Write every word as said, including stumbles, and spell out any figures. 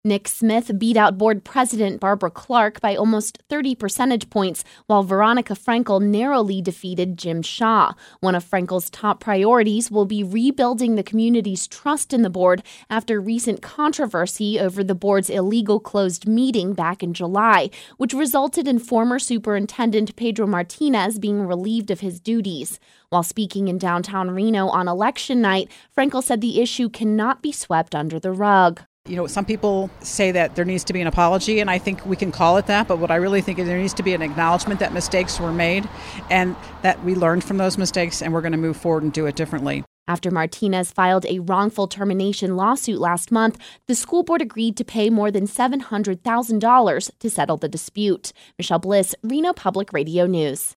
Nick Smith beat out board president Barbara Clark by almost thirty percentage points, while Veronica Frankel narrowly defeated Jim Shaw. One of Frankel's top priorities will be rebuilding the community's trust in the board after recent controversy over the board's illegal closed meeting back in July, which resulted in former Superintendent Pedro Martinez being relieved of his duties. While speaking in downtown Reno on election night, Frankel said the issue cannot be swept under the rug. You know, some people say that there needs to be an apology, and I think we can call it that, but what I really think is there needs to be an acknowledgement that mistakes were made and that we learned from those mistakes and we're going to move forward and do it differently. After Martinez filed a wrongful termination lawsuit last month, the school board agreed to pay more than seven hundred thousand dollars to settle the dispute. Michelle Bliss, Reno Public Radio News.